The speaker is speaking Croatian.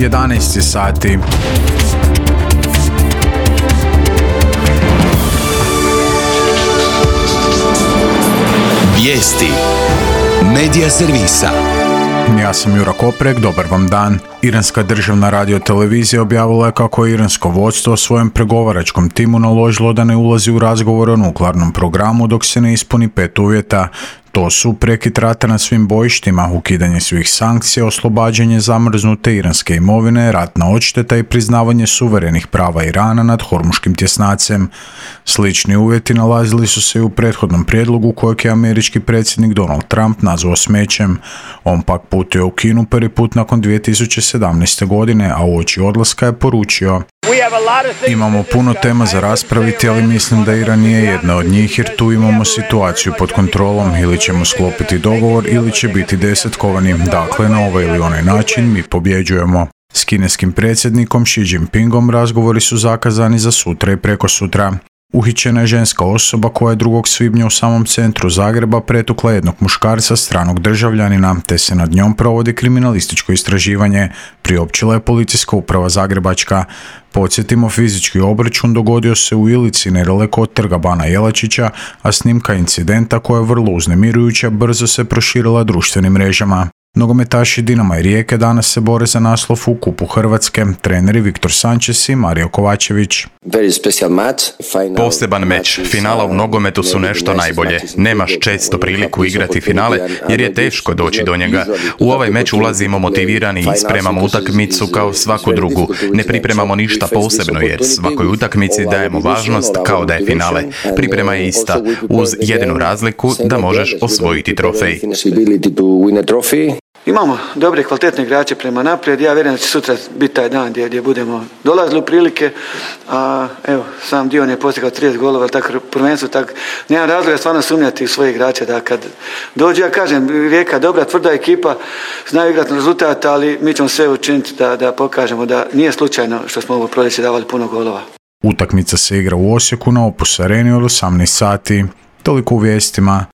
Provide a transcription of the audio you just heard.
11 sati. Vijesti Medija servisa. Ja sam Jura Koprek, dobar vam dan. Iranska državna radiotelevizija objavila je kako je iransko vodstvo svojem pregovaračkom timu naložilo da ne ulazi u razgovor o nuklearnom programu dok se ne ispuni 5 uvjeta. To su prekid rata na svim bojištima, ukidanje svih sankcija, oslobađanje zamrznute iranske imovine, ratna odšteta i priznavanje suverenih prava Irana nad Hormuškim tjesnacem. Slični uvjeti nalazili su se i u prethodnom prijedlogu kojeg je američki predsjednik Donald Trump nazvao smećem. On pak putuje u Kinu prvi put nakon 2017. godine, a uoči odlaska je poručio: imamo puno tema za raspraviti, ali mislim da Iran nije jedna od njih jer tu imamo situaciju pod kontrolom, ili ćemo sklopiti dogovor ili će biti desetkovani. Dakle, na ovaj ili onaj način mi pobjeđujemo. S kineskim predsjednikom Xi Jinpingom razgovori su zakazani za sutra i prekosutra. Uhićena je ženska osoba koja je 2. svibnja u samom centru Zagreba pretukla jednog muškarca stranog državljanina, te se nad njom provodi kriminalističko istraživanje, priopćila je Policijska uprava Zagrebačka. Podsjetimo, fizički obračun dogodio se u Ilici nedaleko od Trga Bana Jelačića, a snimka incidenta, koja je vrlo uznemirujuća, brzo se proširila društvenim mrežama. Nogometaši Dinama i Rijeke danas se bore za naslov u Kupu Hrvatske. Treneri Viktor Sančes i Mario Kovačević. Poseban meč. Finala u nogometu su nešto najbolje. Nemaš često priliku igrati finale jer je teško doći do njega. U ovaj meč ulazimo motivirani i spremamo utakmicu kao svaku drugu. Ne pripremamo ništa posebno jer svakoj utakmici dajemo važnost kao da je finale. Priprema je ista, uz jedinu razliku da možeš osvojiti trofej. Imamo dobre i kvalitetne igrače prema naprijed. Ja vjerujem da će sutra biti taj dan gdje budemo dolazili u prilike. A evo, sam Dion je postigao 30 golova, tako prvenstvo, tako nemam razloga stvarno sumnjati u svoje igrače da kad dođe, ja kažem, Rijeka dobra, tvrda ekipa, znaju igrati na rezultat, ali mi ćemo sve učiniti da pokažemo da nije slučajno što smo ovo proljeće davali puno golova. Utakmica se igra u Osijeku na Opus Areni od 18 sati. Toliko u vijestima.